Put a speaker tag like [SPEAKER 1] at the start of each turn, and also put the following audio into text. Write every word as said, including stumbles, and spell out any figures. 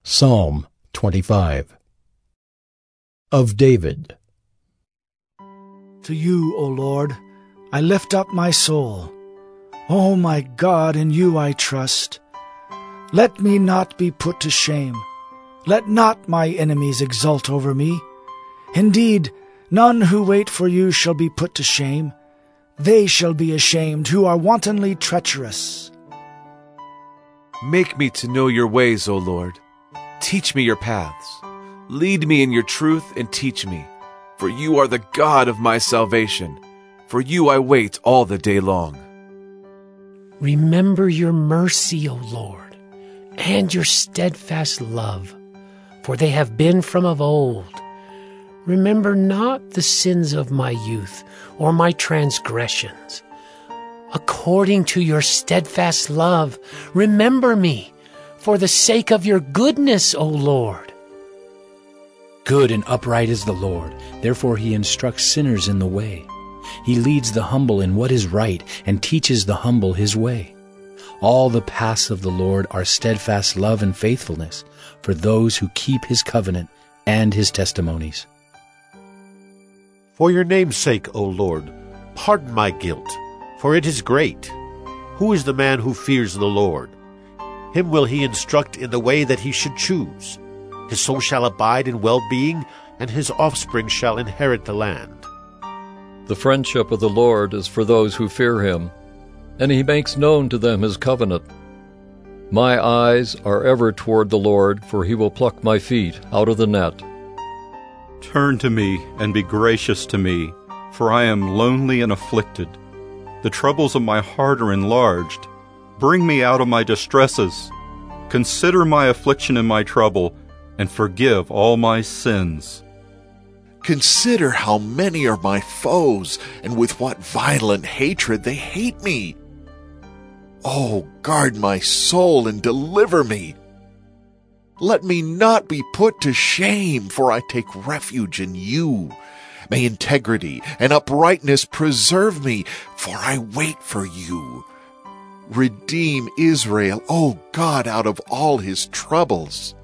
[SPEAKER 1] Psalm twenty-five. Of David.
[SPEAKER 2] To you, O Lord, I lift up my soul. O my God, in you I trust. Let me not be put to shame. Let not my enemies exult over me. Indeed, none who wait for you shall be put to shame. They shall be ashamed who are wantonly treacherous.
[SPEAKER 3] Make me to know your ways, O Lord. Teach me your paths. Lead me in your truth and teach me. For you are the God of my salvation. For you I wait all the day long.
[SPEAKER 4] Remember your mercy, O Lord, and your steadfast love, for they have been from of old. Remember not the sins of my youth or my transgressions. According to your steadfast love, remember me, for the sake of your goodness, O Lord.
[SPEAKER 5] Good and upright is the Lord, therefore he instructs sinners in the way. He leads the humble in what is right and teaches the humble his way. All the paths of the Lord are steadfast love and faithfulness for those who keep his covenant and his testimonies.
[SPEAKER 6] For your name's sake, O Lord, pardon my guilt, for it is great. Who is the man who fears the Lord? Him will he instruct in the way that he should choose. His soul shall abide in well-being, and his offspring shall inherit the land.
[SPEAKER 7] The friendship of the Lord is for those who fear him, and he makes known to them his covenant. My eyes are ever toward the Lord, for he will pluck my feet out of the net.
[SPEAKER 8] Turn to me and be gracious to me, for I am lonely and afflicted. The troubles of my heart are enlarged. Bring me out of my distresses. Consider my affliction and my trouble, and forgive all my sins.
[SPEAKER 9] Consider how many are my foes, and with what violent hatred they hate me. Oh, guard my soul and deliver me. Let me not be put to shame, for I take refuge in you. May integrity and uprightness preserve me, for I wait for you. Redeem Israel, O God, out of all his troubles.